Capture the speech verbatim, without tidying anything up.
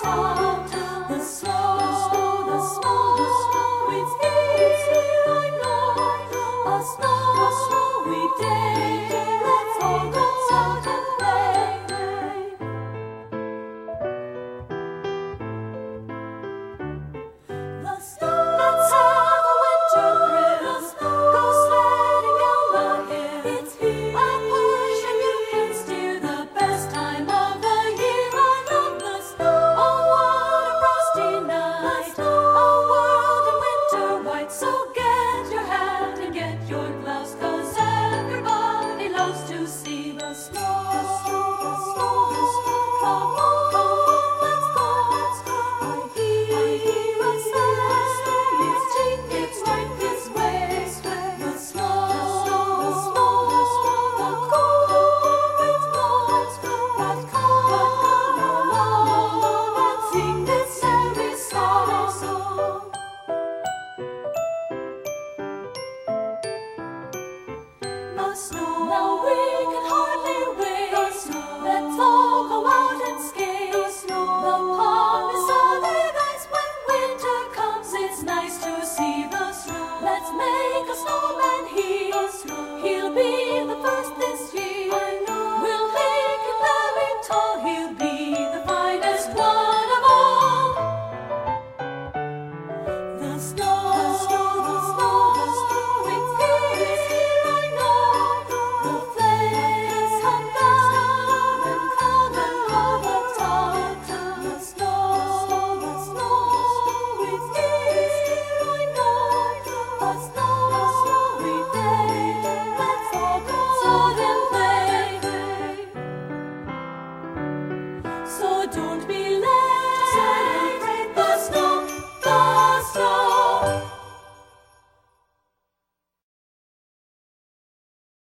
top. The snow, the snow, it's here, I know. A snow, snowy day, let's all go out and play. The snow, let's have a winter thrill. Go sledding down the hill. It's here, a push and you can steer. The best time of the year. I love the snow. Oh, what a frosty night. A world in winter white. So get your hat and get your gloves, 'cause everybody loves to see the snow. The snow, the snow, come on, come on, let's go, let's go. I hear a sleigh, it's cheap, it's right this way. The snow, the snow, the cold winds blows, but come along and sing this merry song. The snow, now we can hardly wait. The snow, let's all go out and skate. The snow, the pond is solid ice. When winter comes, it's nice to see the snow. Let's make a snowman here. The snow, he'll be the first this year. I know. We'll make him very tall. He'll be the finest one of all. The snow, the snow, the snow, the snow, it's here, I know. The flakes come down and cover all the top. The snow, the snow, it's here, I know. A snow, a snowy day, let's all go out and play. So don't be